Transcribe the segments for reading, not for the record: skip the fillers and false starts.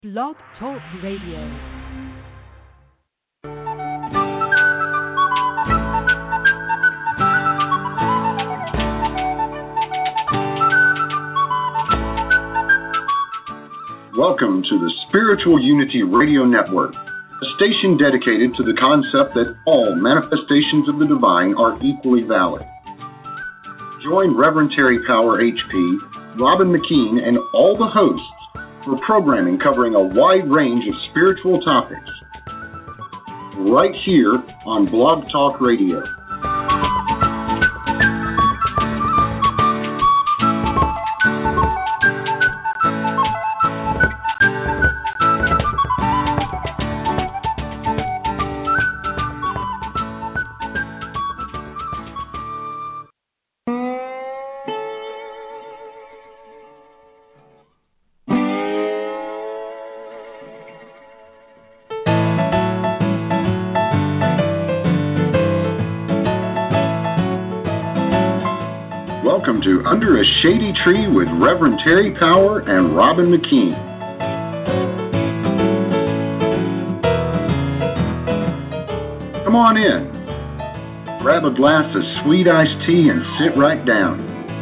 Blog Talk Radio. Welcome to the Spiritual Unity Radio Network, a station dedicated to the concept that all manifestations of the divine are equally valid. Join Reverend Terry Power HP, Robin McKean, and all the hosts for programming covering a wide range of spiritual topics, right here on Blog Talk Radio. Welcome to Under a Shady Tree with Reverend Terry Power and Robin McKean. Come on in. Grab a glass of sweet iced tea and sit right down.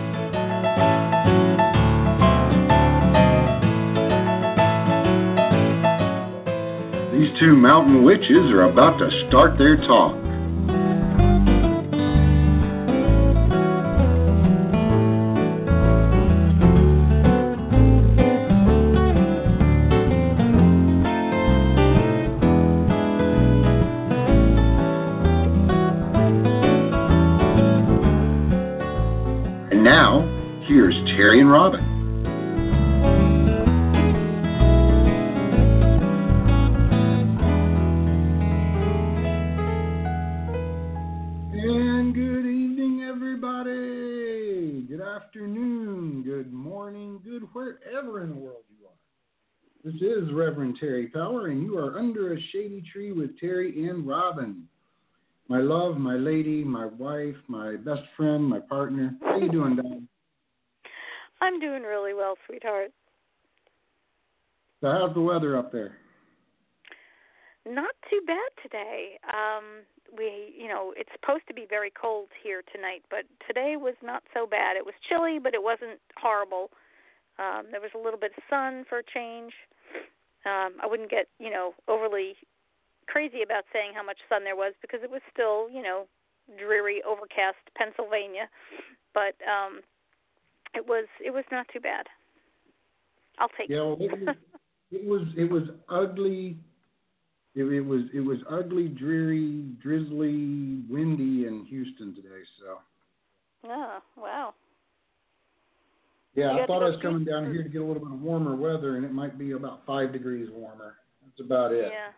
These two mountain witches are about to start their talk. Now, here's Terry and Robin. And good evening, everybody. Good afternoon, good morning, good wherever in the world you are. This is Reverend Terry Power, and you are Under a Shady Tree with Terry and Robin. My love, my lady, my wife, my best friend, my partner. How you doing, Don? I'm doing really well, sweetheart. So how's the weather up there? Not too bad today. It's supposed to be very cold here tonight, but today was not so bad. It was chilly, but it wasn't horrible. There was a little bit of sun for a change. I wouldn't get, overly crazy about saying how much sun there was because it was still, dreary, overcast Pennsylvania, but it was not too bad. I'll take it. Yeah, well, it was ugly. It was ugly, dreary, drizzly, windy in Houston today. So. Oh, wow. Yeah, I thought I was coming down here to get a little bit of warmer weather, and it might be about 5 degrees warmer. That's about it. Yeah.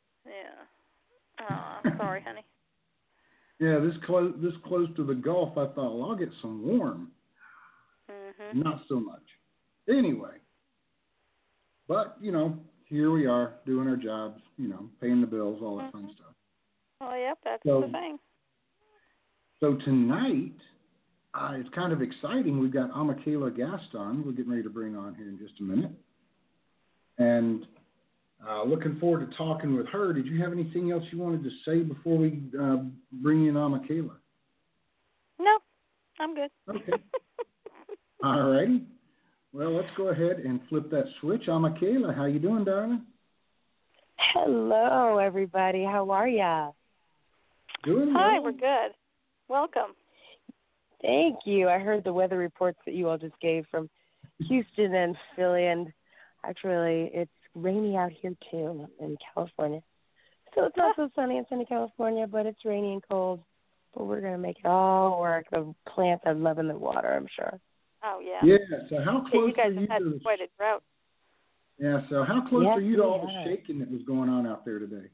Oh, sorry, honey. Yeah, this close to the Gulf, I thought, well, I'll get some warm. Mm-hmm. Not so much. Anyway, but, here we are doing our jobs, paying the bills, all that fun stuff. Oh, yep, that's the thing. So tonight, it's kind of exciting. We've got Michaela Gaston we're getting ready to bring on here in just a minute. And looking forward to talking with her. Did you have anything else you wanted to say before we bring in Michaela? No, I'm good. Okay. All righty. Well, let's go ahead and flip that switch. Michaela, how you doing, darling? Hello, everybody. How are ya? Doing well. Hi, we're good. Welcome. Thank you. I heard the weather reports that you all just gave from Houston and Philly, and actually it's rainy out here, too, in California. So it's not so sunny in sunny California, but it's rainy and cold. But we're going to make it all work. The plants are loving the water, I'm sure. Oh, yeah. Yeah, so how close you guys are have had to quite a drought. Yeah, so how close are you to all the shaking that was going on out there today?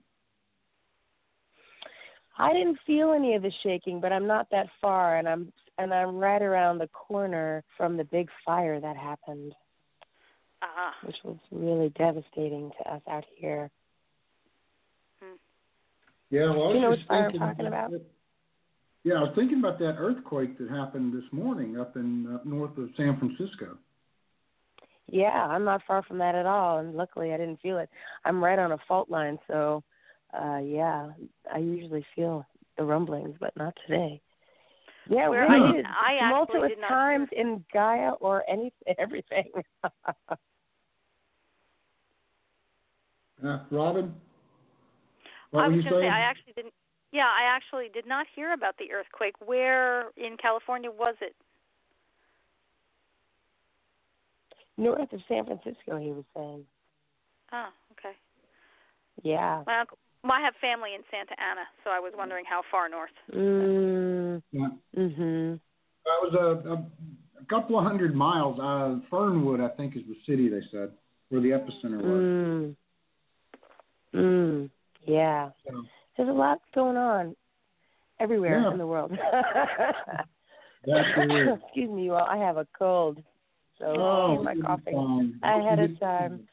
I didn't feel any of the shaking, but I'm not that far, and I'm right around the corner from the big fire that happened. Which was really devastating to us out here. Yeah, well, Do you know which fire I'm talking about? Yeah, I was thinking about that earthquake that happened this morning up north of San Francisco. Yeah, I'm not far from that at all, and luckily I didn't feel it. I'm right on a fault line, so yeah, I usually feel the rumblings, but not today. Yeah, Where really I actually tumultuous did not times in Gaia or everything. Robin, what I were was you going to say saying? I actually didn't. Yeah, I actually did not hear about the earthquake. Where in California was it? North of San Francisco, he was saying. Oh, okay. Yeah. Well, I have family in Santa Ana, so I was wondering how far north. Yeah. Mhm. That was a couple of hundred miles. Fernwood, I think, is the city they said where the epicenter was. Yeah. So, There's a lot going on everywhere in the world. Excuse me, you all. I have a cold, so excuse my coughing ahead of time.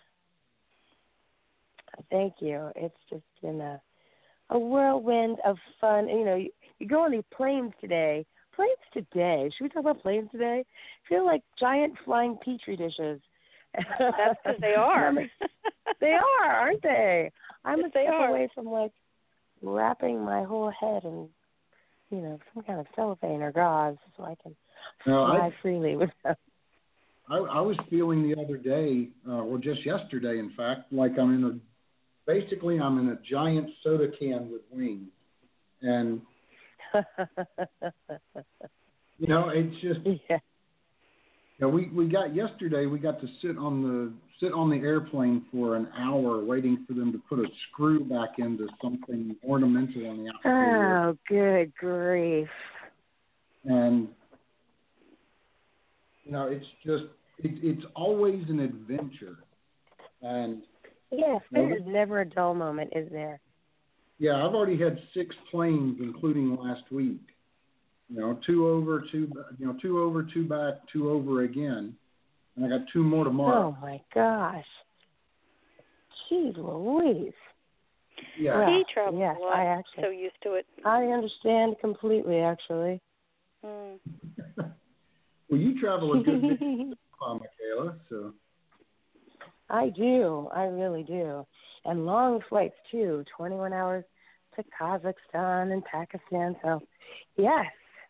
Thank you. It's just been a whirlwind of fun. You know, you go on these planes today. Planes today. Should we talk about planes today? Feel like giant flying petri dishes. That's because they are. They are, aren't they? I'm a step are. away from like wrapping my whole head in, some kind of cellophane or gauze so I can fly freely with them. I was feeling the other day, or just yesterday, in fact, like I'm in a giant soda can with wings, and it's just we got to sit on the airplane for an hour waiting for them to put a screw back into something ornamental on the outside. Oh, good grief! And it's just it's always an adventure, and yes, there's never a dull moment, is there? Yeah, I've already had 6 planes, including last week. 2 over, 2 back, 2 over again, and I got 2 more tomorrow. Oh my gosh! Jeez Louise! Yeah, well, he travels yes, a lot. I actually so used to it. I understand completely, actually. Well, you travel a good bit, Michaela. So I do. I really do. And long flights, too. 21 hours to Kazakhstan and Pakistan. So, yes.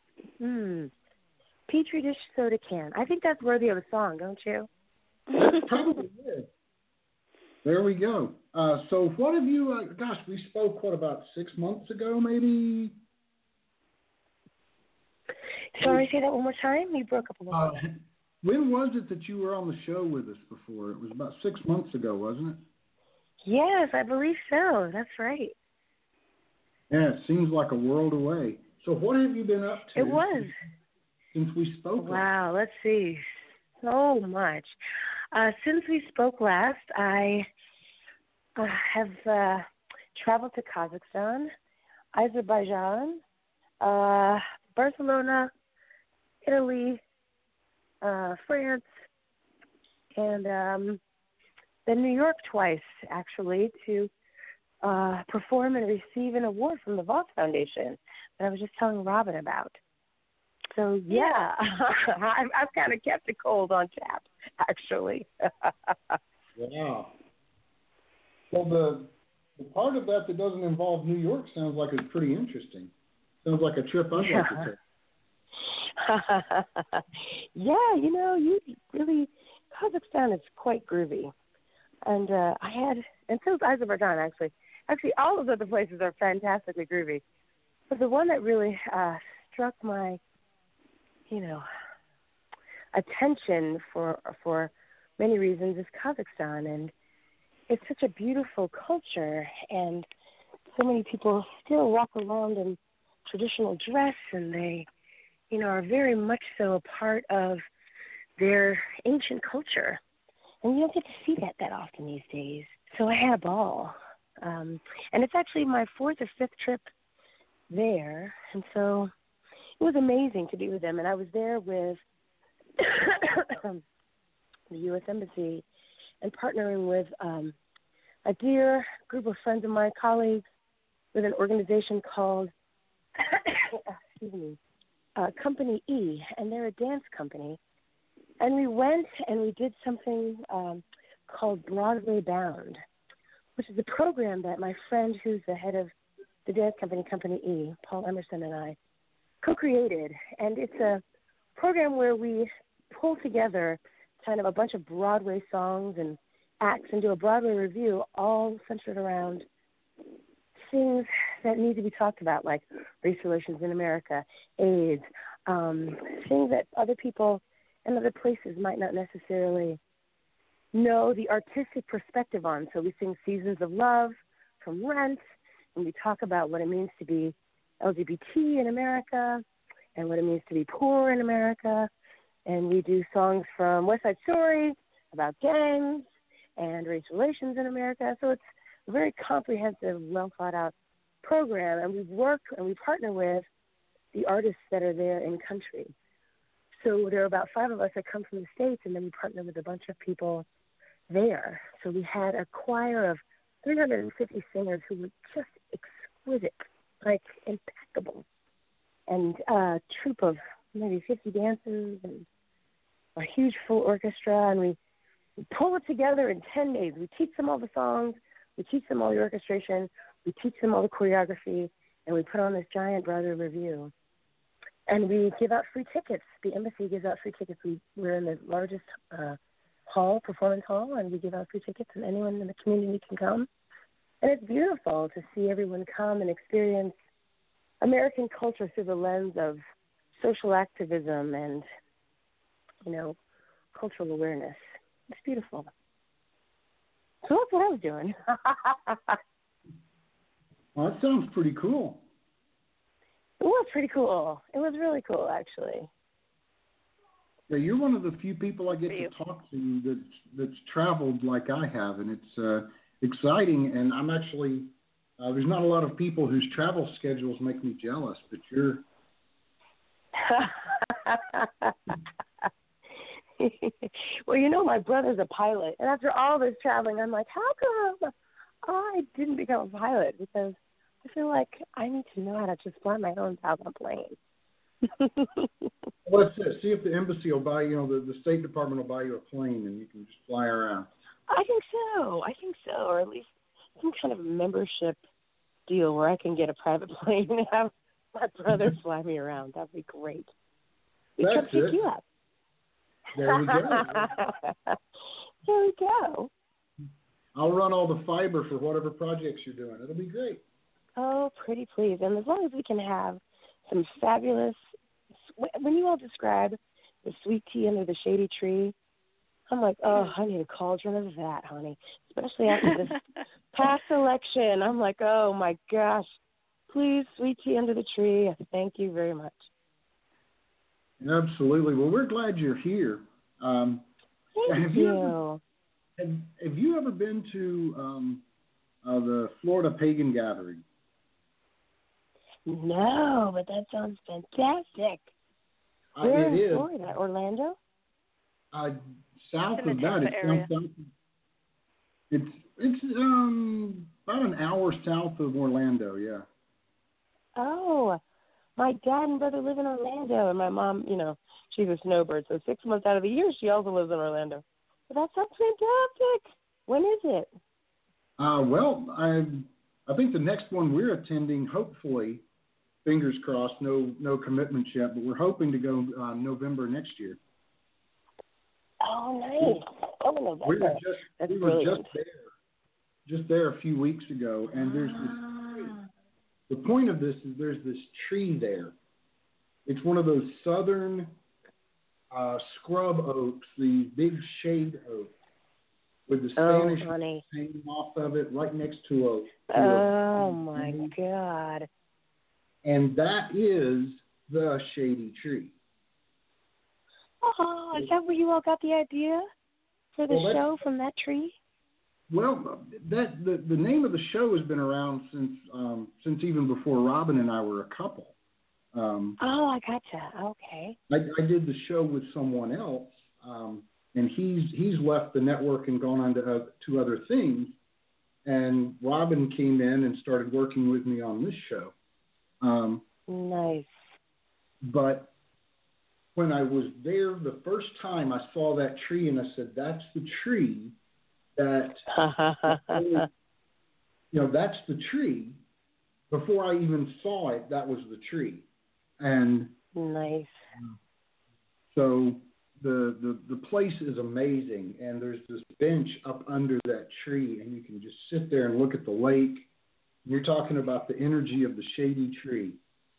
Petri dish soda can. I think that's worthy of a song, don't you? Probably is. There we go. So what have you, we spoke, about 6 months ago, maybe? Sorry, say that one more time? You broke up a little bit. When was it that you were on the show with us before? It was about 6 months ago, wasn't it? Yes, I believe so. That's right. Yeah, it seems like a world away. So what have you been up to? It was. Since we spoke last? Wow, let's see. So much. Since we spoke last, I have traveled to Kazakhstan, Azerbaijan, Barcelona, Italy, France, and then New York twice, actually, to perform and receive an award from the Voss Foundation that I was just telling Robin about. So, yeah. I've kind of kept it cold on tap, actually. Wow. Well, the part of that doesn't involve New York sounds like it's pretty interesting. Sounds like a trip I'd like to take. Yeah, you really, Kazakhstan is quite groovy. And and so is Azerbaijan, actually. Actually, all of the other places are fantastically groovy. But the one that really struck my, attention for many reasons is Kazakhstan. And it's such a beautiful culture, and so many people still walk around in traditional dress, and they, are very much so a part of their ancient culture. And you don't get to see that often these days. So I had a ball. And it's actually my 4th or 5th trip there. And so it was amazing to be with them. And I was there with the U.S. Embassy and partnering with a dear group of friends of mine, colleagues, with an organization called Company E, and they're a dance company. And we went and we did something called Broadway Bound, which is a program that my friend who's the head of the dance company, Company E, Paul Emerson, and I co-created. And it's a program where we pull together kind of a bunch of Broadway songs and acts and do a Broadway review, all centered around things that need to be talked about, like race relations in America, AIDS, things that other people in other places might not necessarily know the artistic perspective on. So we sing Seasons of Love from Rent, and we talk about what it means to be LGBT in America and what it means to be poor in America. And we do songs from West Side Story about gangs and race relations in America. So it's a very comprehensive, well-thought-out program, and we work and we partner with the artists that are there in country. So there are about 5 of us that come from the States, and then we partner with a bunch of people there. So we had a choir of 350 singers who were just exquisite, like impeccable, and a troupe of maybe 50 dancers and a huge full orchestra, and we pull it together in 10 days. We teach them all the songs, we teach them all the orchestration, we teach them all the choreography, and we put on this giant Broadway review. And we give out free tickets. The embassy gives out free tickets. We're in the largest hall, performance hall, and we give out free tickets, and anyone in the community can come. And it's beautiful to see everyone come and experience American culture through the lens of social activism and, cultural awareness. It's beautiful. So that's what I was doing. Well, that sounds pretty cool. It was pretty cool. It was really cool, actually. Yeah, you're one of the few people I get to talk to that's traveled like I have, and it's exciting. And I'm actually there's not a lot of people whose travel schedules make me jealous, but you're. Well, my brother's a pilot, and after all this traveling, I'm like, how come I didn't become a pilot? Because I feel like I need to know how to just fly my own self on a plane. Well, that's it. See if the embassy will buy, the State Department will buy you a plane and you can just fly around. I think so, or at least some kind of membership deal where I can get a private plane and have my brother fly me around. That'd be great. We can pick you up. There we go. There we go. I'll run all the fiber for whatever projects you're doing. It'll be great. Oh, pretty please. And as long as we can have some fabulous, when you all describe the sweet tea under the shady tree, I'm like, oh, I need a cauldron of that, honey. Especially after this past election. I'm like, oh, my gosh. Please, sweet tea under the tree. Thank you very much. Absolutely. Well, we're glad you're here. Thank you. Have you ever been to the Florida Pagan Gathering? No, but that sounds fantastic. Where in Florida? Orlando? South of that. It's about an hour south of Orlando, yeah. Oh, my dad and brother live in Orlando, and my mom, she's a snowbird, so 6 months out of the year she also lives in Orlando. But that sounds fantastic. When is it? Well, I think the next one we're attending, hopefully, fingers crossed, no commitments yet, but we're hoping to go November next year. Oh, nice. Oh, November. We were just there a few weeks ago, and there's this. The point of this is there's this tree there. It's one of those southern scrub oaks, these big shade oaks, with the Spanish hanging off of it right next to a my God. And that is the shady tree. Oh, is that where you all got the idea for the show, from that tree? Well, the name of the show has been around since even before Robin and I were a couple. I gotcha. Okay. I did the show with someone else, and he's left the network and gone on to other things. And Robin came in and started working with me on this show. Nice. But when I was there the first time, I saw that tree, and I said, "That's the tree that, that's the tree." Before I even saw it, that was the tree, and nice. So the place is amazing, and there's this bench up under that tree, and you can just sit there and look at the lake. You're talking about the energy of the shady tree.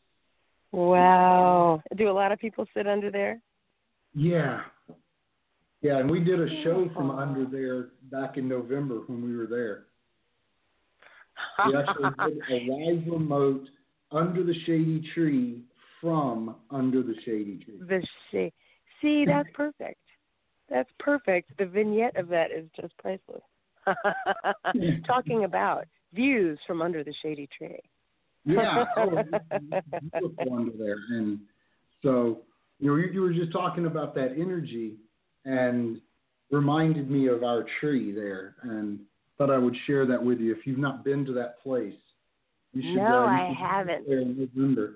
Wow. Do a lot of people sit under there? Yeah. Yeah, and we did a show from under there back in November when we were there. We actually did a live remote under the shady tree from under the shady tree. See, that's perfect. That's perfect. The vignette of that is just priceless. Talking about views from under the shady tree. Yeah, it's beautiful under there. And so, you were just talking about that energy and reminded me of our tree there, and thought I would share that with you. If you've not been to that place, you should. No, I haven't. There in November.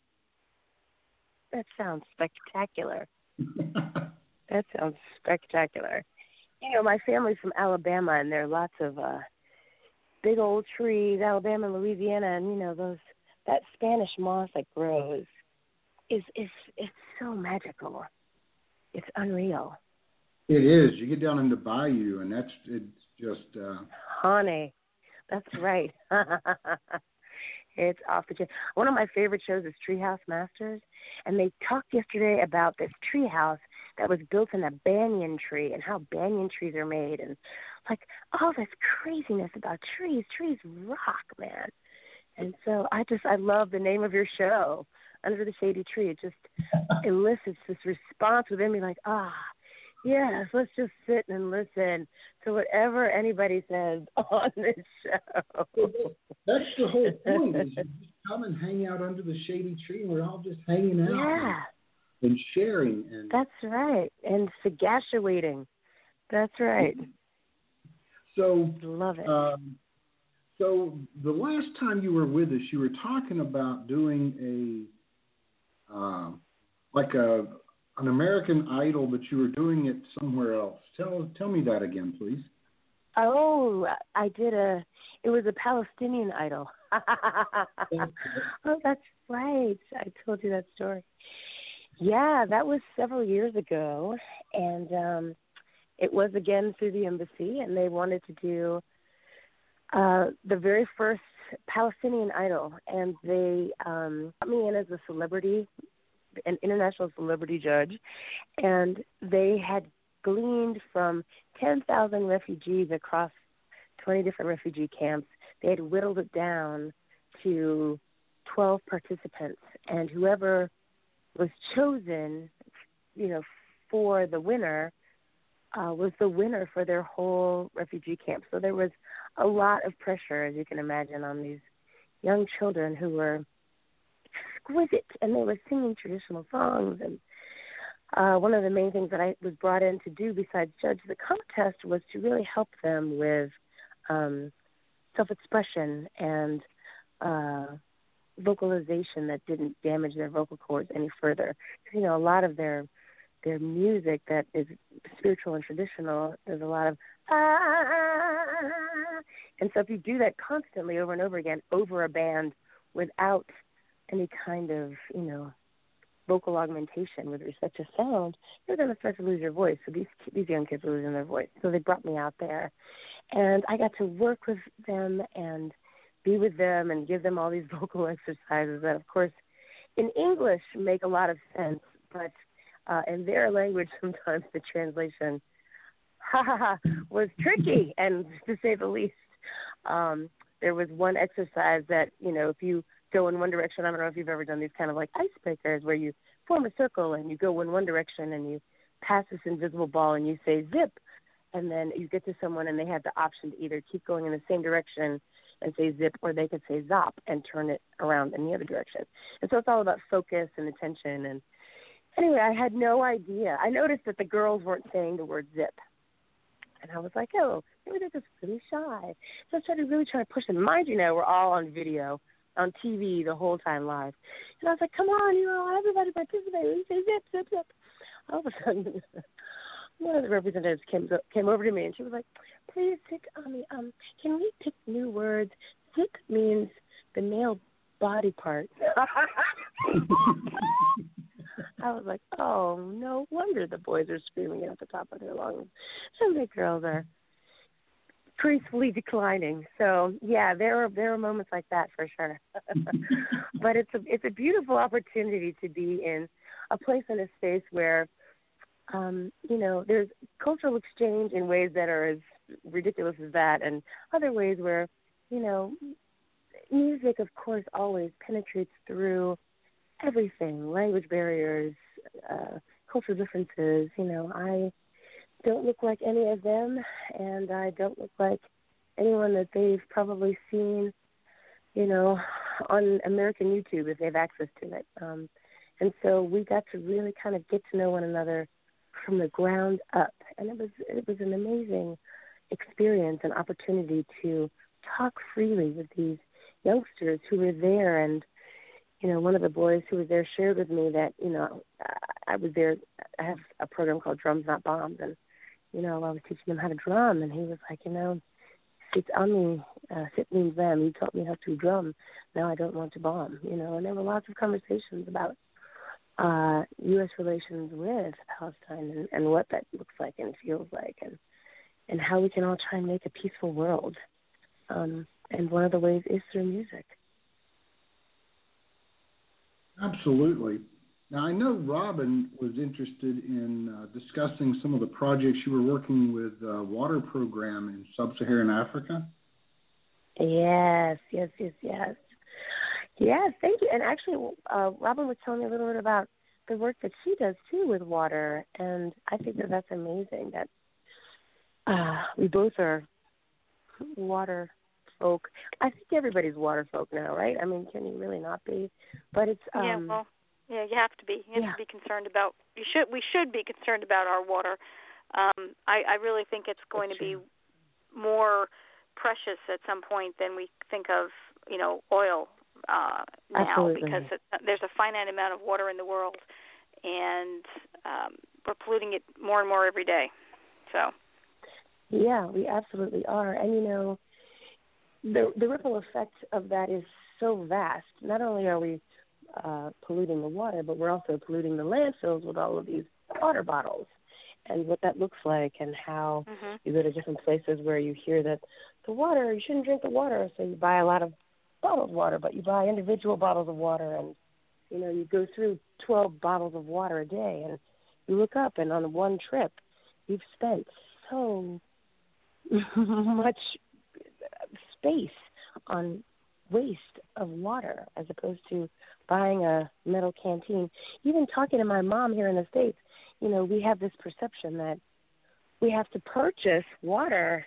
That sounds spectacular. That sounds spectacular. My family's from Alabama, and there are lots of big old trees, Alabama and Louisiana, and that Spanish moss that grows is so magical. It's unreal. It is. You get down in the bayou, and it's just. Honey, that's right. It's off the chain. One of my favorite shows is Treehouse Masters, and they talked yesterday about this treehouse that was built in a banyan tree and how banyan trees are made, and like all this craziness about trees. Trees rock, man. And so I love the name of your show, Under the Shady Tree. It just elicits this response within me, like, yes, let's just sit and listen to whatever anybody says on this show. That's the whole point, is you just come and hang out under the shady tree, and we're all just hanging out and sharing. And that's right, and sagaciating. That's right. So love it. So the last time you were with us, you were talking about doing an American Idol, but you were doing it somewhere else. Tell me that again, please. Oh, I did it was a Palestinian Idol. Oh, that's right. I told you that story. Yeah, that was several years ago, and it was again through the embassy, and they wanted to do the very first Palestinian Idol, and they got me in as a celebrity, an international celebrity judge, and they had gleaned from 10,000 refugees across 20 different refugee camps. They had whittled it down to 12 participants, and whoever was chosen, for the winner, was the winner for their whole refugee camp. So there was a lot of pressure, as you can imagine, on these young children who were exquisite, and they were singing traditional songs. And one of the main things that I was brought in to do besides judge the contest was to really help them with self-expression and vocalization that didn't damage their vocal cords any further. A lot of their music that is spiritual and traditional, there's a lot of and so if you do that constantly over and over again over a band without any kind of vocal augmentation with respect to sound, you're going to start to lose your voice. So these young kids are losing their voice. So they brought me out there, and I got to work with them and be with them and give them all these vocal exercises that, of course, in English make a lot of sense, but in their language, sometimes the translation was tricky, and to say the least. There was one exercise that, if you go in one direction, I don't know if you've ever done these kind of like icebreakers where you form a circle and you go in one direction and you pass this invisible ball and you say zip, and then you get to someone and they had the option to either keep going in the same direction and say zip, or they could say zop and turn it around in the other direction. And so it's all about focus and attention. And anyway, I had no idea. I noticed that the girls weren't saying the word zip. And I was like, oh, maybe they're just really shy. So I started really trying to push them. Mind you, we're all on video, on TV the whole time live. And I was like, come on, everybody participate. We say zip, zip, zip. all of a sudden, one of the representatives came over to me, and she was like, "Please pick on me. Can we pick new words? Sick means the male body part." I was like, "Oh, no wonder the boys are screaming at the top of their lungs, and the girls are gracefully declining." So yeah, there are moments like that for sure. But it's a beautiful opportunity to be in a place and a space where there's cultural exchange in ways that are as ridiculous as that, and other ways where music, of course, always penetrates through everything, language barriers, cultural differences. I don't look like any of them, and I don't look like anyone that they've probably seen, on American YouTube if they have access to it. And so we got to really kind of get to know one another from the ground up, and it was an amazing experience and opportunity to talk freely with these youngsters who were there. And one of the boys who was there shared with me that I was there. I have a program called Drums Not Bombs, and I was teaching them how to drum, and he was like, it's on me. Sit means them. You taught me how to drum. Now I don't want to bomb. And there were lots of conversations about U.S. relations with Palestine and what that looks like and feels like, and how we can all try and make a peaceful world. And one of the ways is through music. Absolutely. Now, I know Robin was interested in discussing some of the projects you were working with Water Program in Sub-Saharan Africa. Yes, thank you. And actually, Robin was telling me a little bit about the work that she does, too, with water. And I think that that's amazing that we both are water folk. I think everybody's water folk now, right? I mean, can you really not be? But it's... Yeah, you have to be. You have to be concerned about. We should be concerned about our water. I really think it's going to be more precious at some point than we think of. Oil now. Absolutely. Because there's a finite amount of water in the world, and we're polluting it more and more every day. So. Yeah, we absolutely are, and the ripple effect of that is so vast. Not only are we polluting the water, but we're also polluting the landfills with all of these water bottles, and what that looks like, and how you go to different places where you hear that the water, you shouldn't drink the water, so you buy a lot of bottled water, but you buy individual bottles of water, and you go through 12 bottles of water a day, and you look up, and on one trip, you've spent so much space on waste of water as opposed to buying a metal canteen. Even talking to my mom here in the States, we have this perception that we have to purchase water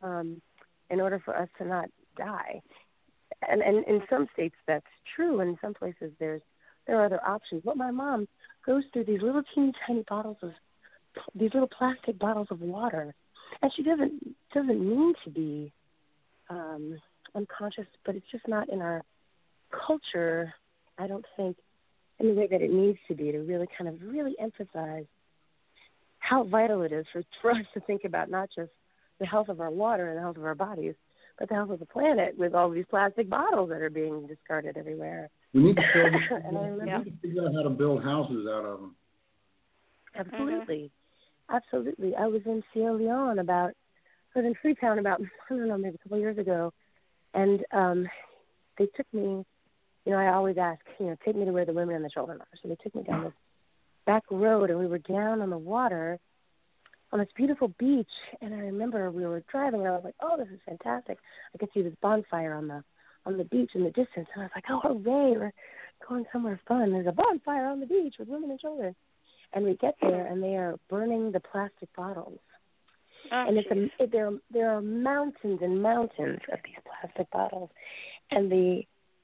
in order for us to not die. And in some states that's true. In some places there are other options. But my mom goes through these little teeny tiny these little plastic bottles of water, and she doesn't mean to be unconscious, but it's just not in our culture, I don't think, in the way that it needs to be, to really kind of really emphasize how vital it is for us to think about not just the health of our water and the health of our bodies, but the health of the planet with all these plastic bottles that are being discarded everywhere. We need to figure out how to build houses out of them. Absolutely. Absolutely. I was in Sierra Leone I was in Freetown about, maybe a couple of years ago, and they took me, I always ask, take me to where the women and the children are. So they took me down this back road, and we were down on the water on this beautiful beach, and I remember we were driving, and I was like, oh, this is fantastic. I could see this bonfire on the beach in the distance, and I was like, oh, hooray, we're going somewhere fun. There's a bonfire on the beach with women and children. And we get there, and they are burning the plastic bottles. Oh, and there are mountains and mountains of these plastic bottles, and the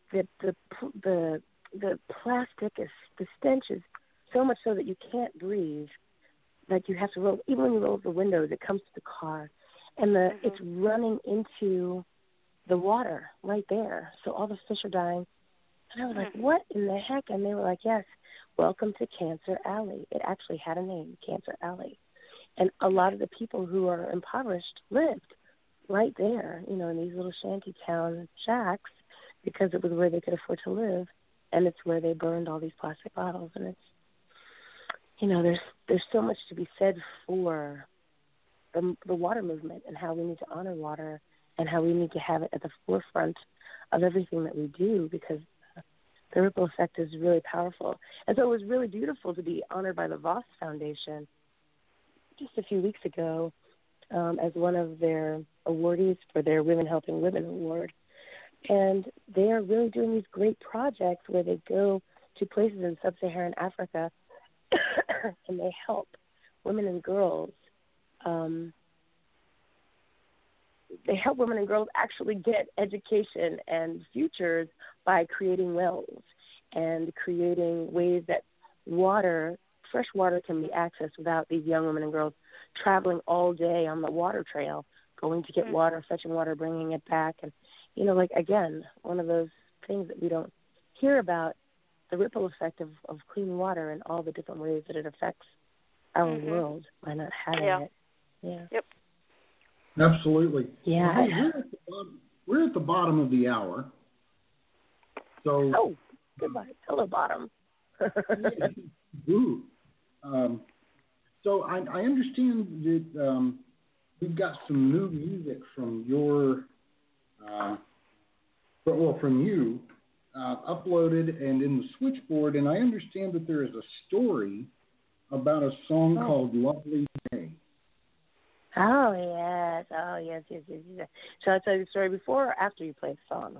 plastic is, the stench is so much so that you can't breathe. Like you have to roll, even when you roll the windows, it comes to the car, and it's running into the water right there. So all the fish are dying, And I was like, what in the heck? And they were like, yes, welcome to Cancer Alley. It actually had a name, Cancer Alley. And a lot of the people who are impoverished lived right there, you know, in these little shantytown shacks because it was where they could afford to live. And it's where they burned all these plastic bottles. And it's, you know, there's so much to be said for the water movement and how we need to honor water and how we need to have it at the forefront of everything that we do, because the ripple effect is really powerful. And so it was really beautiful to be honored by the Voss Foundation just a few weeks ago as one of their awardees for their Women Helping Women Award. And they are really doing these great projects where they go to places in sub-Saharan Africa and they help women and girls. They help women and girls actually get education and futures by creating wells and creating ways that fresh water can be accessed without these young women and girls traveling all day on the water trail, going to get water, fetching water, bringing it back. And, you know, like, again, one of those things that we don't hear about, the ripple effect of clean water and all the different ways that it affects our world by not having it. Yeah. Yep. Absolutely. Yeah. Well, hey, we're at the bottom of the hour. So. Oh, goodbye. Hello, bottom. Ooh. So I understand that we've got some new music from from you uploaded and in the switchboard, and I understand that there is a story about a song called "Lovely Day." Oh yes. Shall I tell you the story before or after you play the song?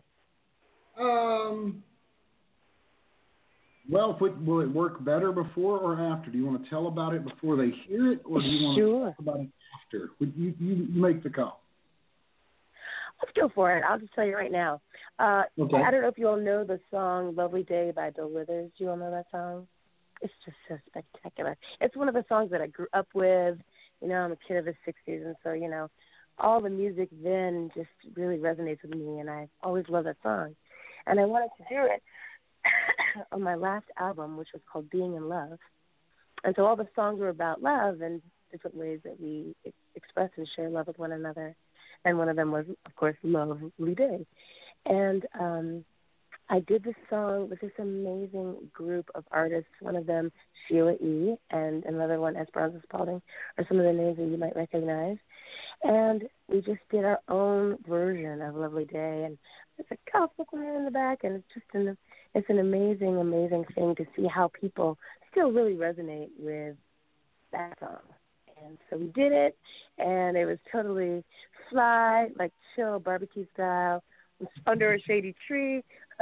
Well, will it work better before or after? Do you want to tell about it before they hear it, or do you want to talk about it after? You make the call. Let's go for it. I'll just tell you right now. Okay. I don't know if you all know the song "Lovely Day" by Bill Withers. Do you all know that song? It's just so spectacular. It's one of the songs that I grew up with. You know, I'm a kid of the 60s, and so, you know, all the music then just really resonates with me, and I always love that song. And I wanted to do it on my last album, which was called Being in Love. And so all the songs were about love and different ways that we express and share love with one another. And one of them was, of course, Lovely Day. And I did this song with this amazing group of artists. One of them, Sheila E., and another one, Esperanza Spalding, are some of the names that you might recognize. And we just did our own version of Lovely Day. And there's a gospel choir in the back, and it's just it's an amazing, amazing thing to see how people still really resonate with that song. And so we did it, and it was totally fly, like chill, barbecue style, under a shady tree.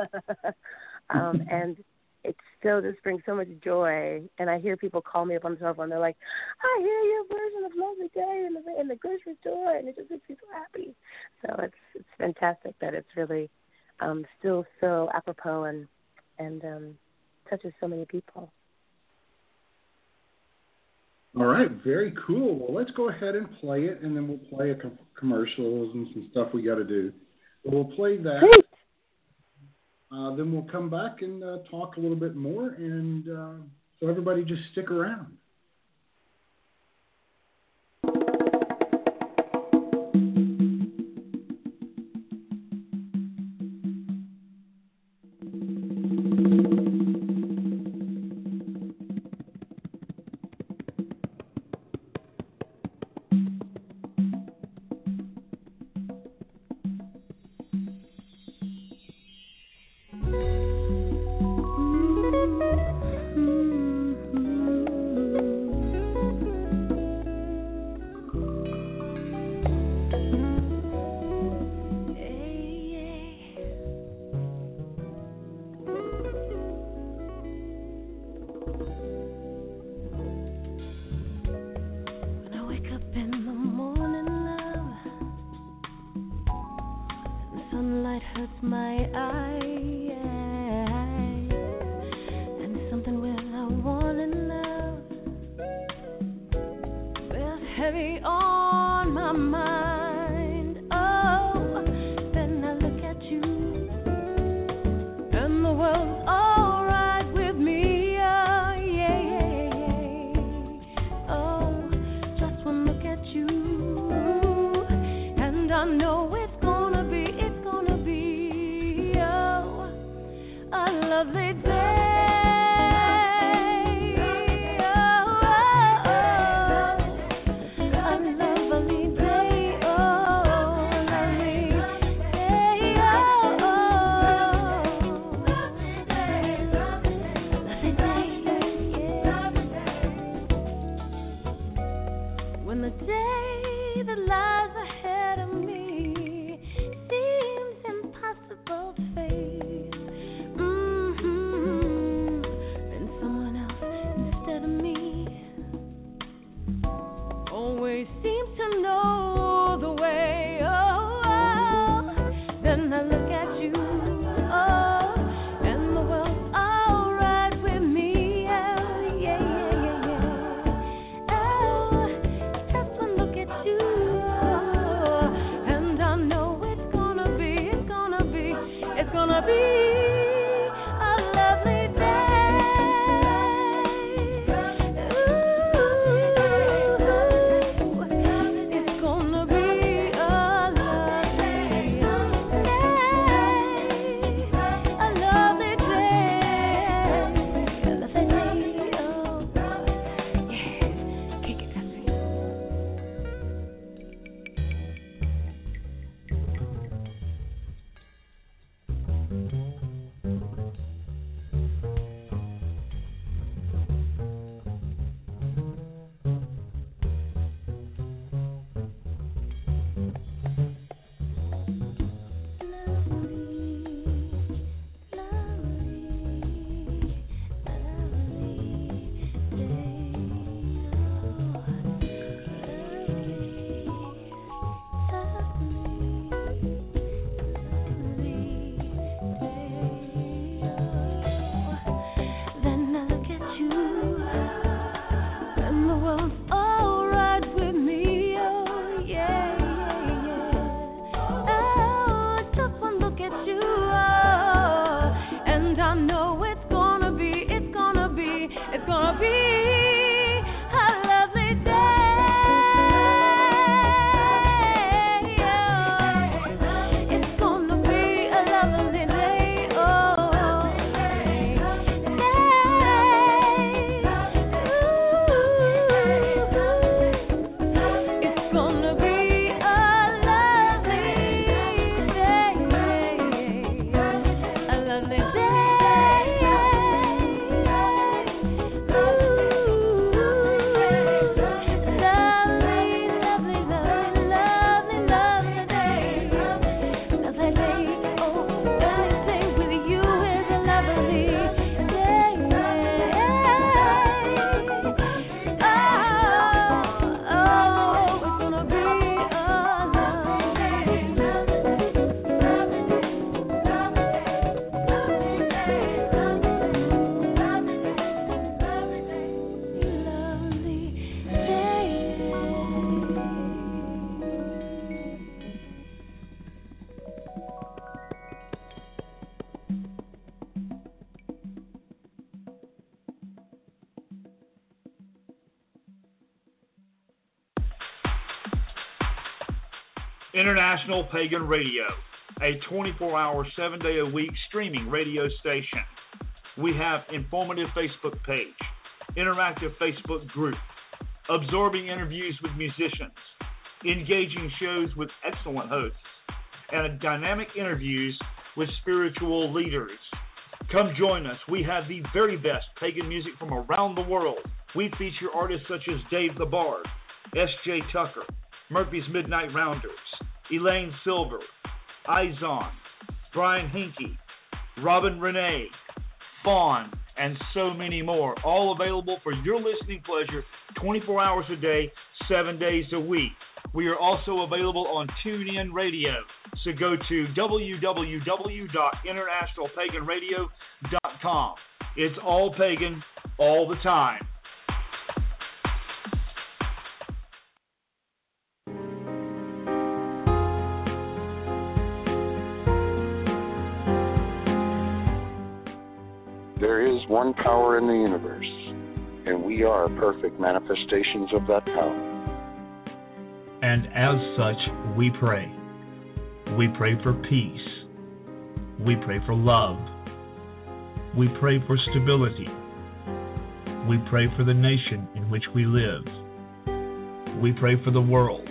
And it still just brings so much joy. And I hear people call me up on the cell phone. They're like, I hear your version of Lovely Day in the grocery store, and it just makes me so happy. So it's fantastic that it's really still so apropos and touches so many people. All right, very cool. Well, let's go ahead and play it, and then we'll play a commercials and some stuff we got to do. We'll play that. Great. Then we'll come back and talk a little bit more, and so everybody just stick around. World International Pagan Radio, a 24-hour, 7-day-a-week streaming radio station. We have informative Facebook page, interactive Facebook group, absorbing interviews with musicians, engaging shows with excellent hosts, and dynamic interviews with spiritual leaders. Come join us. We have the very best pagan music from around the world. We feature artists such as Dave the Bard, S.J. Tucker, Murphy's Midnight Rounders, Elaine Silver, Izon, Brian Hinkey, Robin Renee, Fawn, and so many more, all available for your listening pleasure 24 hours a day, 7 days a week. We are also available on TuneIn Radio, so go to www.internationalpaganradio.com. It's all pagan, all the time. There is one power in the universe, and we are perfect manifestations of that power. And as such, we pray. We pray for peace. We pray for love. We pray for stability. We pray for the nation in which we live. We pray for the world.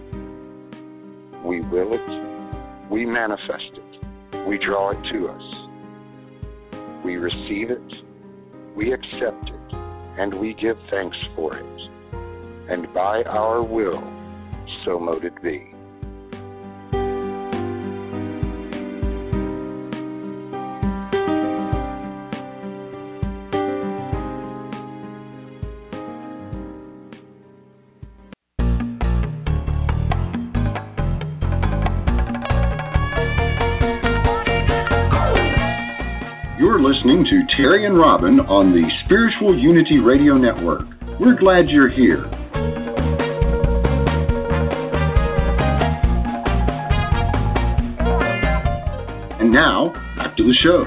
We will it. We manifest it. We draw it to us. We receive it, we accept it, and we give thanks for it. And by our will, so mote it be. Listening to Terry and Robin on the Spiritual Unity Radio Network. We're glad you're here. And now, Back to the show.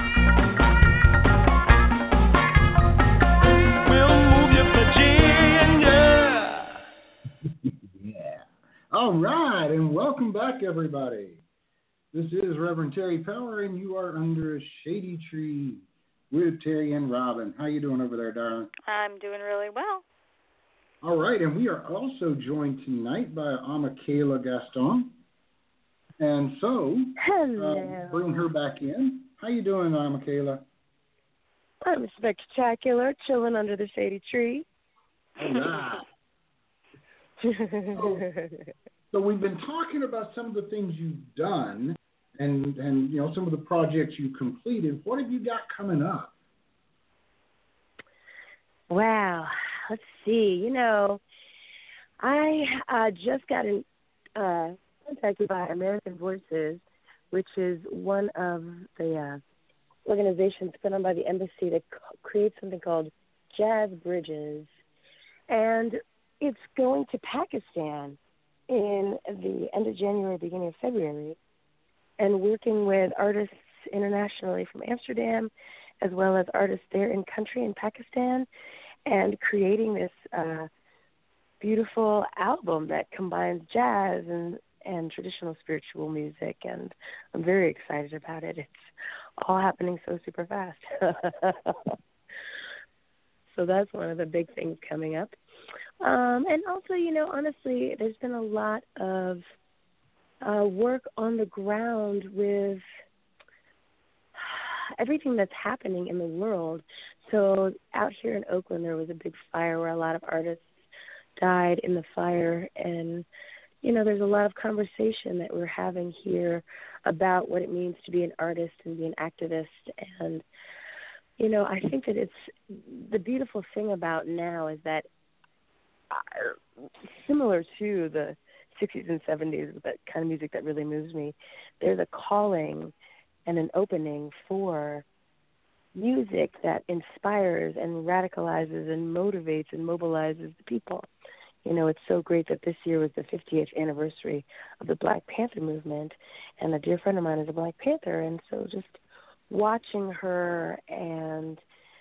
Yeah. All right, and welcome back, everybody. This is Reverend Terry Power, and you are under a shady tree with Terry and Robin. How you doing over there, darling? I'm doing really well. All right, and we are also joined tonight by Michaela Gaston. And so, bring her back in. How you doing, Michaela? I'm spectacular, chilling under the shady tree. All right. So we've been talking about some of the things you've done and you know, some of the projects you completed. What have you got coming up? Wow. Let's see. You know, I just got contacted by American Voices, which is one of the organizations put on by the embassy that creates something called Jazz Bridges. And it's going to Pakistan in the end of January, beginning of February, and working with artists internationally from Amsterdam, as well as artists there in country in Pakistan, and creating this beautiful album that combines jazz and traditional spiritual music, and I'm very excited about it. It's all happening so super fast. So that's one of the big things coming up. And also, you know, honestly, there's been a lot of work on the ground with everything that's happening in the world. So out here in Oakland, there was a big fire where a lot of artists died in the fire. And, you know, there's a lot of conversation that we're having here about what it means to be an artist and be an activist. And, you know, I think that it's the beautiful thing about now is that similar to the 60s and 70s, that kind of music that really moves me, there's a calling and an opening for music that inspires and radicalizes and motivates and mobilizes the people. You know, it's so great that this year was the 50th anniversary of the Black Panther movement, and a dear friend of mine is a Black Panther, and so just watching her and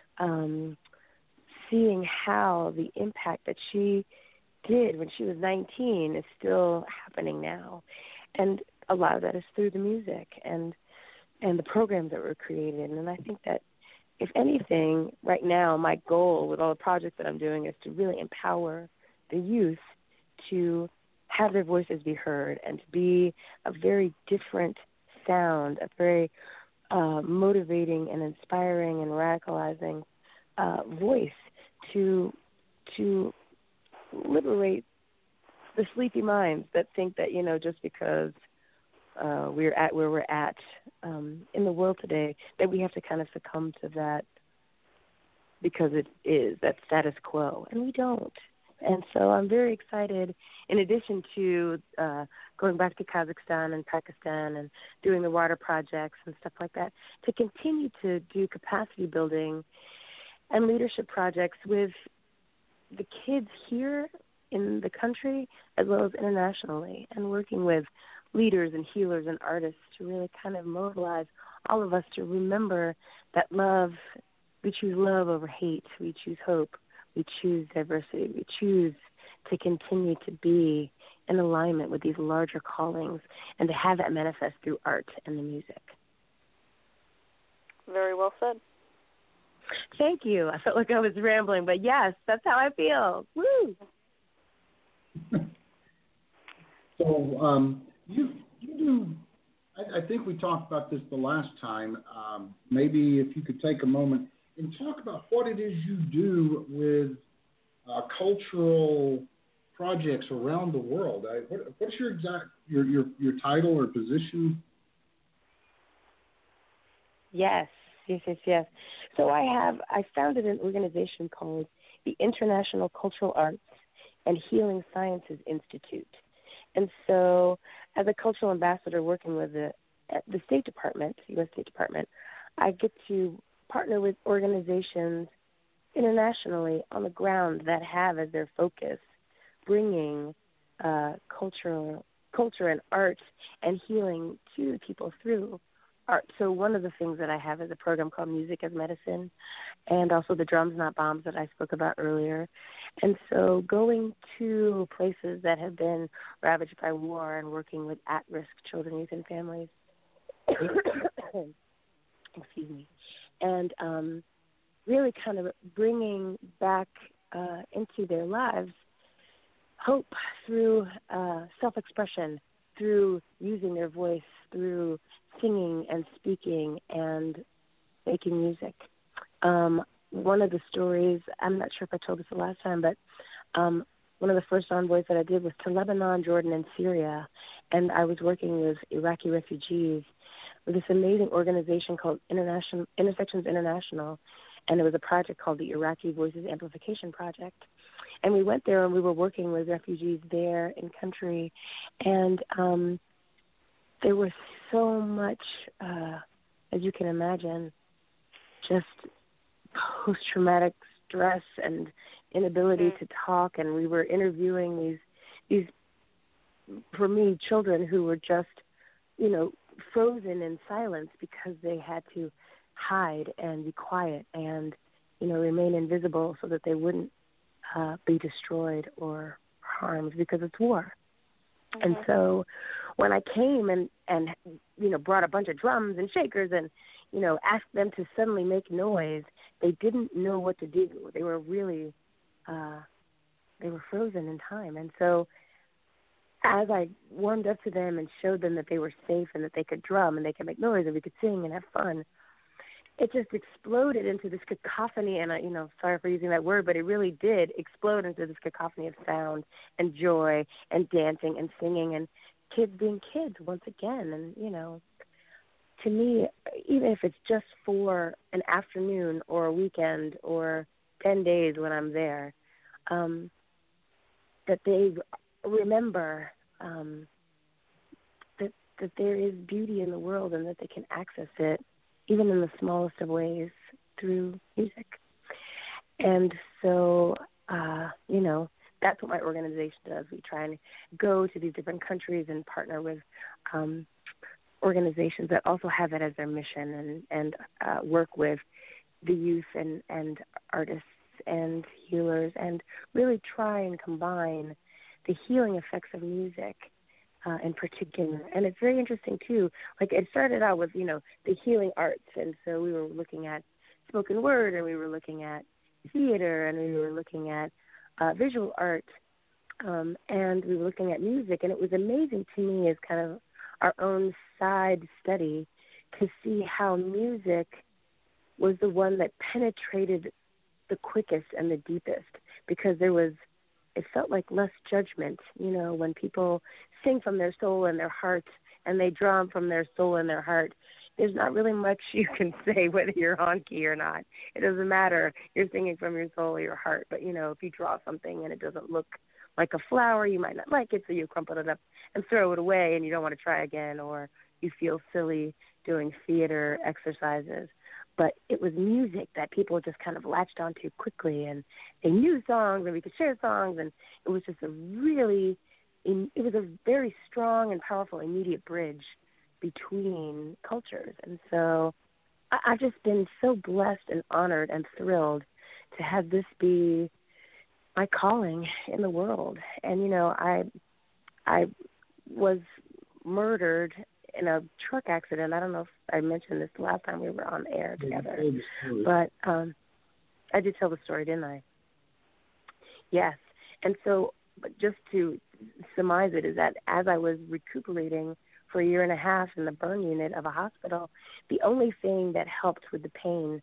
seeing how the impact that she did when she was 19 is still happening now. And a lot of that is through the music and the programs that were created. And I think that, if anything, right now, my goal with all the projects that I'm doing is to really empower the youth to have their voices be heard and to be a very different sound, a very motivating and inspiring and radicalizing voice to liberate the sleepy minds that think that, you know, just because we're at where we're at in the world today, that we have to kind of succumb to that because it is that status quo, and we don't. And so I'm very excited, in addition to going back to Kazakhstan and Pakistan and doing the water projects and stuff like that, to continue to do capacity building and leadership projects with the kids here in the country as well as internationally, and working with leaders and healers and artists to really kind of mobilize all of us to remember that love, we choose love over hate, we choose hope, we choose diversity, we choose to continue to be in alignment with these larger callings and to have that manifest through art and the music. Very well said. Thank you. I felt like I was rambling, but yes, that's how I feel. Woo! So you do, I think we talked about this the last time. Maybe if you could take a moment and talk about what it is you do with cultural projects around the world. What's your exact your title or position? Yes. So I founded an organization called the International Cultural Arts and Healing Sciences Institute. And so as a cultural ambassador working with the State Department, U.S. State Department, I get to partner with organizations internationally on the ground that have as their focus bringing culture and art and healing to people through art. So one of the things that I have is a program called Music as Medicine, and also the Drums Not Bombs that I spoke about earlier. And so going to places that have been ravaged by war and working with at-risk children, youth, and families, excuse me, and really kind of bringing back into their lives hope through self-expression, through using their voice, through singing and speaking and making music. One of the stories, I'm not sure if I told this the last time, but one of the first envoys that I did was to Lebanon, Jordan, and Syria, and I was working with Iraqi refugees with this amazing organization called Intersections International, and it was a project called the Iraqi Voices Amplification Project. And we went there and we were working with refugees there in country, and there was so much, as you can imagine, just post-traumatic stress and inability to talk, and we were interviewing these for me, children who were just, frozen in silence because they had to hide and be quiet and, remain invisible so that they wouldn't be destroyed or harmed because it's war. Mm-hmm. And so when I came and brought a bunch of drums and shakers and, asked them to suddenly make noise, they didn't know what to do. They were really, they were frozen in time. And so as I warmed up to them and showed them that they were safe and that they could drum and they could make noise and we could sing and have fun, it just exploded into this cacophony, and sorry for using that word, but it really did explode into this cacophony of sound and joy and dancing and singing and kids being kids once again. And, to me, even if it's just for an afternoon or a weekend or 10 days when I'm there, that they remember that there is beauty in the world and that they can access it even in the smallest of ways through music. And so, that's what my organization does. We try and go to these different countries and partner with organizations that also have it as their mission and work with the youth and artists and healers and really try and combine the healing effects of music in particular. And it's very interesting, too. Like, it started out with, the healing arts. And so we were looking at spoken word, and we were looking at theater, and we were looking at visual art, and we were looking at music. And it was amazing to me as kind of our own side study to see how music was the one that penetrated the quickest and the deepest, because it felt like less judgment, when people sing from their soul and their heart and they drum from their soul and their heart. There's not really much you can say whether you're on key or not. It doesn't matter. You're singing from your soul or your heart. But, if you draw something and it doesn't look like a flower, you might not like it, so you crumple it up and throw it away and you don't want to try again, or you feel silly doing theater exercises. But it was music that people just kind of latched onto quickly, and they knew songs, and we could share songs, and it was just it was a very strong and powerful immediate bridge between cultures. And so I've just been so blessed and honored and thrilled to have this be my calling in the world. And, I was murdered in a truck accident. I don't know if I mentioned this the last time we were on the air together, but I did tell the story, didn't I? Yes. And so, but just to surmise it, is that as I was recuperating for 1.5 years in the burn unit of a hospital, the only thing that helped with the pain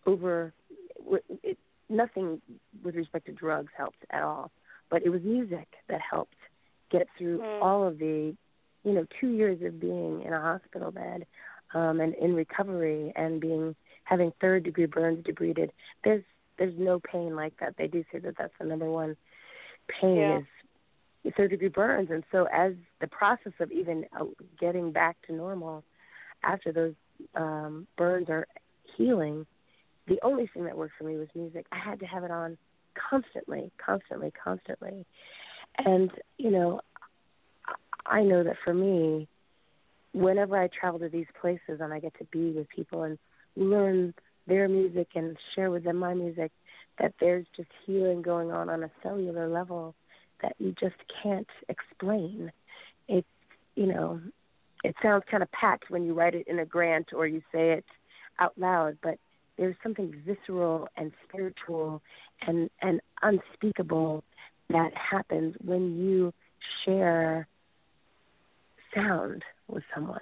nothing with respect to drugs helped at all, but it was music that helped get through all of the 2 years of being in a hospital bed and in recovery and having third-degree burns debrided. There's no pain like that. They do say that that's the number one pain is third-degree burns. And so as the process of even getting back to normal after those burns are healing, the only thing that worked for me was music. I had to have it on constantly. And, I know that for me, whenever I travel to these places and I get to be with people and learn their music and share with them my music, that there's just healing going on a cellular level that you just can't explain. It's, it sounds kind of packed when you write it in a grant or you say it out loud, but there's something visceral and spiritual and unspeakable that happens when you share sound with someone.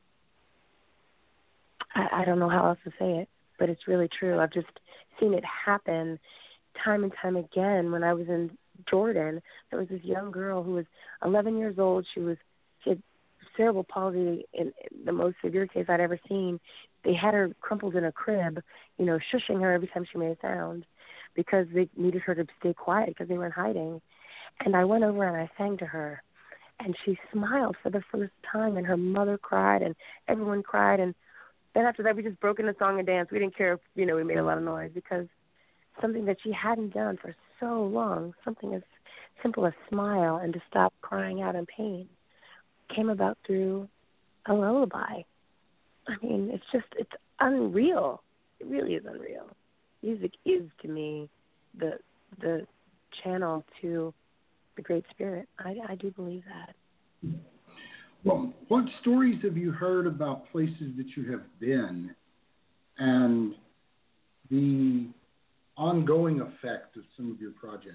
I don't know how else to say it, but it's really true. I've just seen it happen time and time again. When I was in Jordan, there was this young girl who was 11 years old. She had cerebral palsy in the most severe case I'd ever seen. They had her crumpled in a crib, shushing her every time she made a sound because they needed her to stay quiet because they weren't hiding. And I went over and I sang to her, and she smiled for the first time, and her mother cried, and everyone cried. And then after that, we just broke into song and dance. We didn't care if, we made a lot of noise, because something that she hadn't done for so long, something as simple as smile and to stop crying out in pain, came about through a lullaby. I mean, it's unreal. It really is unreal. Music is, to me, the channel to the Great Spirit. I do believe that. Well, what stories have you heard about places that you have been and the ongoing effect of some of your projects?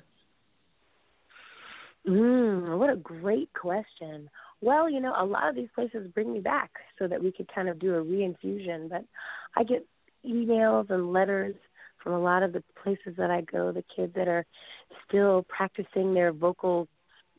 What a great question. Well, a lot of these places bring me back so that we could kind of do a reinfusion. But I get emails and letters from a lot of the places that I go, the kids that are still practicing their vocal,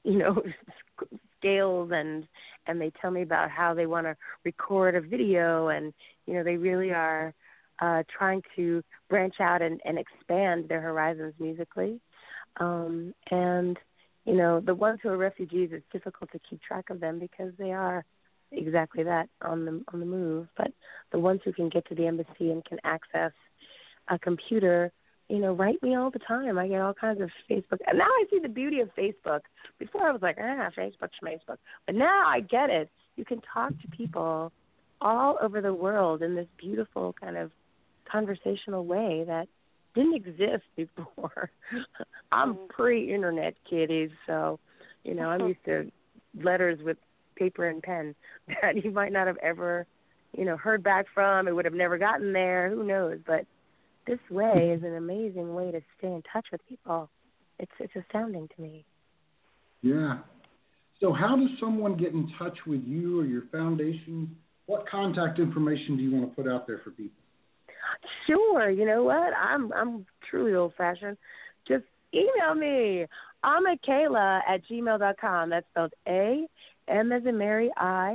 scales, and they tell me about how they want to record a video, and, they really are trying to branch out and expand their horizons musically. And the ones who are refugees, it's difficult to keep track of them because they are exactly that, on the move. But the ones who can get to the embassy and can access a computer, write me all the time. I get all kinds of Facebook. And now I see the beauty of Facebook. Before I was like, Facebook. But now I get it. You can talk to people all over the world in this beautiful kind of conversational way that didn't exist before. I'm pre-internet, kiddies, so, I'm used to letters with paper and pen that you might not have ever, heard back from. It would have never gotten there. Who knows? But this way is an amazing way to stay in touch with people. It's astounding to me. Yeah. So how does someone get in touch with you or your foundation? What contact information do you want to put out there for people? Sure. You know what? I'm truly old-fashioned. Just email me. AmaKayla@gmail.com. That's spelled A-M as in Mary,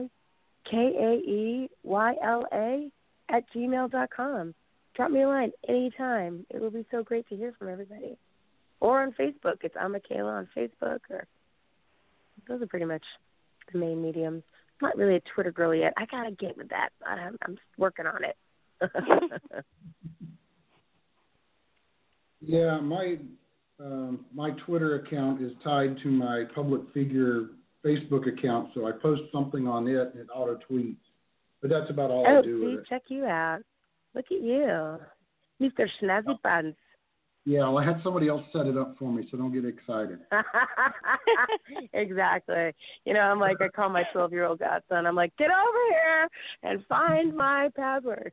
I-K-A-E-Y-L-A @gmail.com. Drop me a line anytime. It will be so great to hear from everybody. Or on Facebook. It's AmaKayla on Facebook. Or those are pretty much the main mediums. I'm not really a Twitter girl yet. I got to get with that. I'm working on it. Yeah, my Twitter account is tied to my public figure Facebook account, so I post something on it and it auto tweets. But that's about all I do with it. Check you out. Look at you, Mr. Snazzy Pants. Yeah, well, I had somebody else set it up for me, so don't get excited. Exactly. I'm like, I call my 12-year-old godson. I'm like, get over here and find my password.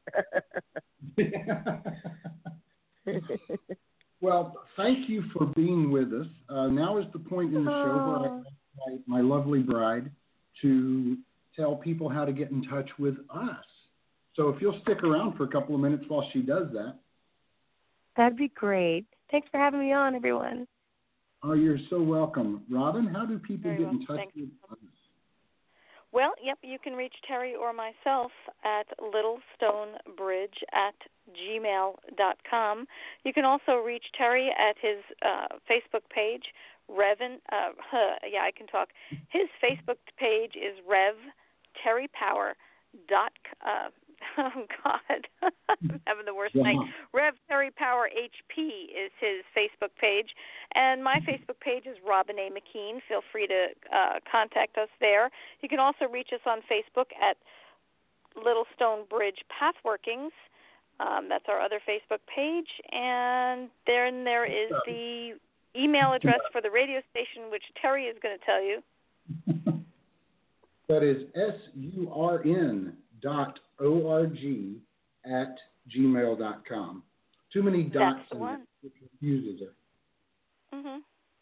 Well, thank you for being with us. Now is the point in the show where I invite my lovely bride to tell people how to get in touch with us. So if you'll stick around for a couple of minutes while she does that. That'd be great. Thanks for having me on, everyone. Oh, you're so welcome. Robin, how do people get in touch with us? Well, you can reach Terry or myself at littlestonebridge@gmail.com. You can also reach Terry at his Facebook page, I can talk. His Facebook page is Rev Terry Power. Oh, God. I'm having the worst night. Rev Terry Power HP is his Facebook page, and my Facebook page is Robin A. McKean. Feel free to contact us there. You can also reach us on Facebook at Little Stone Bridge Pathworkings. That's our other Facebook page, and then there is the email address for the radio station, which Terry is going to tell you. That is surn.org@gmail.com. Too many dots in it. It confuses it. Mm-hmm.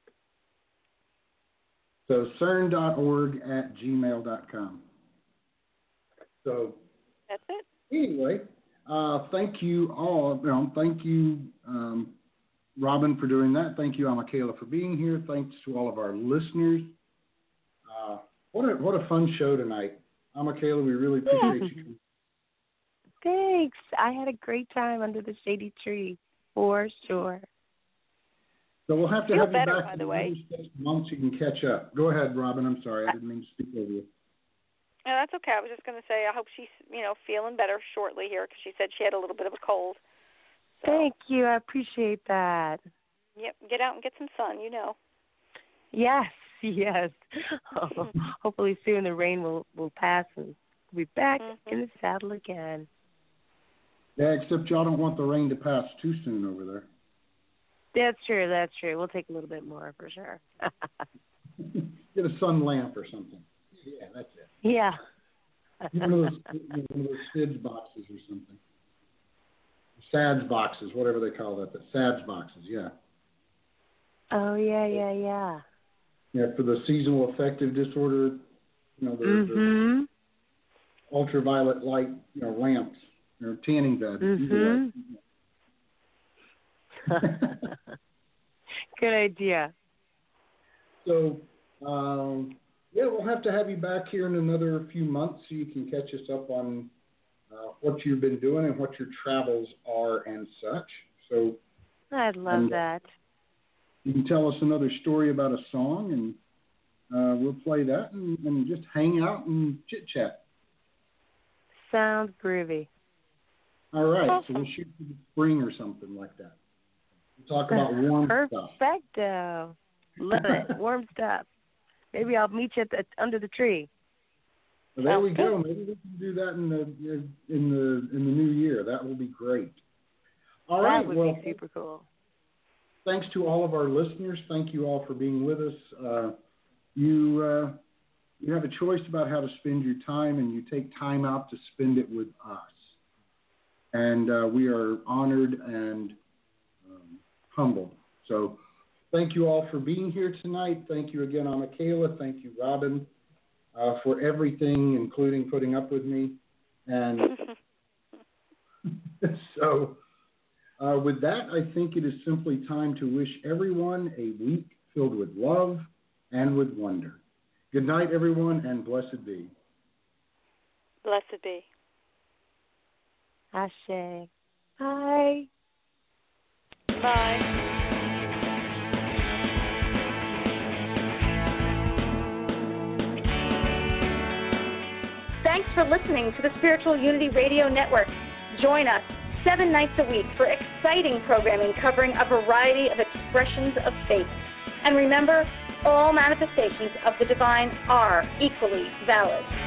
So surn.org@gmail.com. So that's it. Anyway, thank you all. Thank you, Robin, for doing that. Thank you, Michaela, for being here. Thanks to all of our listeners. What a fun show tonight. Michaela, we really appreciate you. Thanks. I had a great time under the shady tree, for sure. So we'll have to have you back by the way. 6 months. You can catch up. Go ahead, Robin. I'm sorry. I didn't mean to speak over you. No, that's okay. I was just going to say I hope she's, feeling better shortly here because she said she had a little bit of a cold. So. Thank you. I appreciate that. Yep. Get out and get some sun, Yes. Hopefully soon the rain will pass and we'll be back in the saddle again. Yeah, except y'all don't want the rain to pass too soon over there. That's true. We'll take a little bit more for sure. Get a sun lamp or something. Yeah, that's it. Yeah. One of those SIDS boxes or something. SADS boxes, whatever they call that. The SADS boxes, yeah. Oh, yeah. Yeah, for the seasonal affective disorder, the ultraviolet light, lamps, tanning beds. Good idea. So, we'll have to have you back here in another few months so you can catch us up on what you've been doing and what your travels are and such. So, I'd love that. You can tell us another story about a song, and we'll play that and just hang out and chit-chat. Sounds groovy. All right, so we'll shoot for the spring or something like that. We'll talk about warm stuff. Perfecto. Love it. Warm stuff. Maybe I'll meet you under the tree. Well, there we go. Maybe we can do that in the new year. That will be great. All right. That would be super cool. Thanks to all of our listeners. Thank you all for being with us. You have a choice about how to spend your time, and you take time out to spend it with us. And we are honored and humbled. So thank you all for being here tonight. Thank you again, Michaela. Thank you, Robin, for everything, including putting up with me. And so with that, I think it is simply time to wish everyone a week filled with love and with wonder. Good night, everyone, and blessed be. Blessed be. Ashe. Bye. Bye. Thanks for listening to the Spiritual Unity Radio Network. Join us 7 nights a week for exciting programming covering a variety of expressions of faith. And remember, all manifestations of the divine are equally valid.